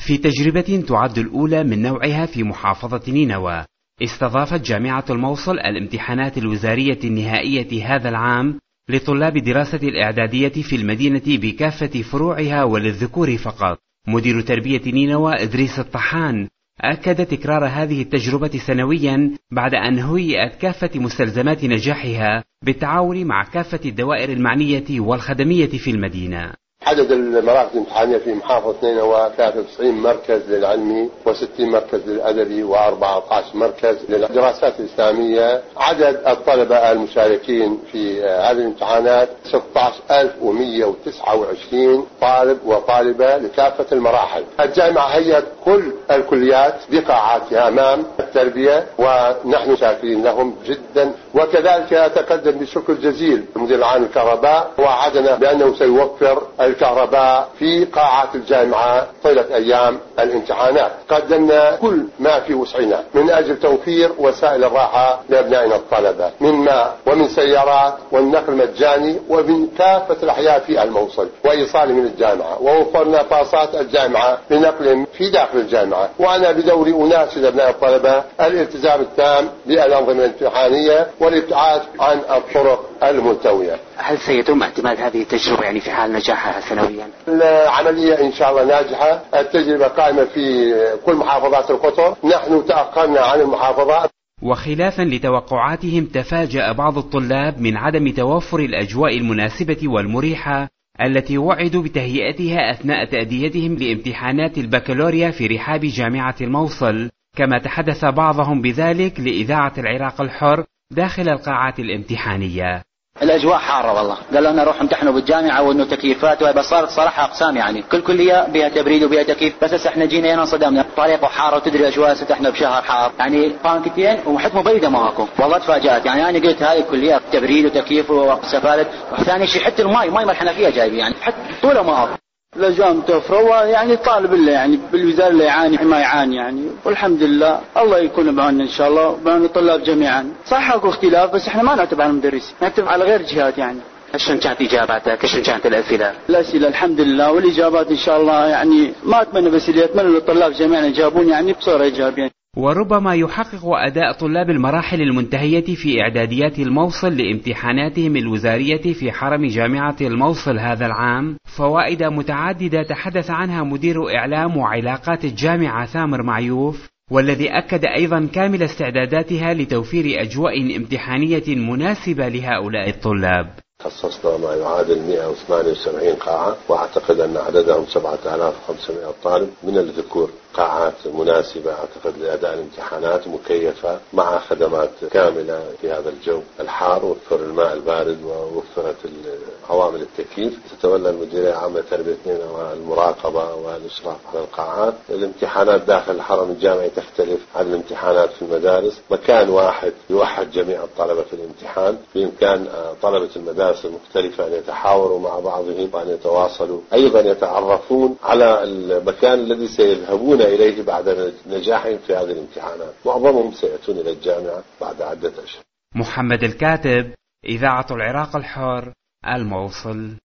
في تجربة تعد الأولى من نوعها في محافظة نينوى، استضافت جامعة الموصل الامتحانات الوزارية النهائية هذا العام لطلاب دراسة الإعدادية في المدينة بكافة فروعها وللذكور فقط. مدير تربية نينوى إدريس الطحان أكد تكرار هذه التجربة سنويا بعد أن هيئت كافة مستلزمات نجاحها بالتعاون مع كافة الدوائر المعنية والخدمية في المدينة. عدد المراكز الامتحانية في محافظة نينوى 93 مركز للعلمي و60 مركز للأدبي و14 مركز للدراسات الإسلامية. عدد الطلبة المشاركين في هذه الامتحانات 16129 طالب وطالبة لكافة المراحل. الجامعة هيئت كل الكليات بقاعاتها أمام التربية ونحن شاكرين لهم جدا، وكذلك أتقدم بشكر جزيل المدير العام للكهرباء، وعدنا بأنه سيوفر الكهرباء في قاعات الجامعة طيلة أيام الامتحانات. قدمنا كل ما في وسعنا من أجل توفير وسائل الراحة لأبنائنا الطلبة من ماء ومن سيارات والنقل مجاني ومن كافة الأحياء في الموصل وإيصالهم من الجامعة، ووفرنا باصات الجامعة لنقلهم في داخل الجامعة. وأنا بدوري أناشد أبناء الطلبة الالتزام التام بالأنظمة الامتحانية والابتعاد عن الطرق الملتوية. هل سيتم اعتماد هذه التجربة يعني في حال نجاحها سنويا؟ العملية إن شاء الله ناجحة، التجربة قائمة في كل محافظات القطر، نحن تأخرنا عن المحافظات. وخلافا لتوقعاتهم تفاجأ بعض الطلاب من عدم توفر الأجواء المناسبة والمريحة التي وعدوا بتهيئتها أثناء تأديتهم لامتحانات البكالوريا في رحاب جامعة الموصل، كما تحدث بعضهم بذلك لإذاعة العراق الحر داخل القاعات الامتحانية. الأجواء حارة والله، قالوا لنا روحوا امتحنوا بالجامعة وإنه تكييفات، بس صارت صراحة أقسام يعني كل كلية بها تبريد وبها تكييف، بس احنا جينا هنا صدمنا طريقه حارة وتدري الأجواء احنا بشهر حار يعني بانكتين وحد مبيدة ماكو. والله تفاجأت يعني أنا قلت هاي الكلية تبريد وتكييف وسفالة، وثاني شيء حتى الماء ما الحنفية جايبين يعني حتى طوله ماكو. الأجواء متوفرة يعني الطالب اللي يعني بالوزارة اللي يعاني ما يعاني يعني، والحمد لله الله يكون بعنا إن شاء الله وبعنا الطلاب جميعا. صح اكو اختلاف بس احنا ما نعتب على المدرس، نعتب على غير جهات يعني. شلون كانت إجاباتك؟ شلون كانت الأسئلة؟ الأسئلة الحمد لله والإجابات إن شاء الله يعني ما أتمنى بس اللي أتمنى للطلاب جميعا يجابون يعني بصورة إيجابية. وربما يحقق أداء طلاب المراحل المنتهية في إعداديات الموصل لامتحاناتهم الوزارية في حرم جامعة الموصل هذا العام فوائد متعددة تحدث عنها مدير إعلام وعلاقات الجامعة ثامر معيوف، والذي أكد أيضا كامل استعداداتها لتوفير أجواء امتحانية مناسبة لهؤلاء الطلاب. خصصنا ما يعادل 178 قاعة، واعتقد ان عددهم 7500 طالب من الذكور. قاعات مناسبة اعتقد لأداء الامتحانات مكيفة مع خدمات كاملة في هذا الجو الحار، وفر الماء البارد ووفرت عوامل التكييف. تتولى المديرية العامة لتربية نينوى المراقبة والإشراف على القاعات. الامتحانات داخل الحرم الجامعي تختلف عن الامتحانات في المدارس، مكان واحد يوحد جميع الطلبة في الامتحان، بإمكان طلبة المدارس المختلفة أن يتحاوروا مع بعضهم وأن يتواصلوا، أيضا يتعرفون على المكان الذي سيذهبون إليه بعد نجاحهم في هذه الامتحانات. معظمهم سيأتون إلى الجامعة بعد عدة أشهر. محمد الكاتب، إذاعة العراق الحر، الموصل.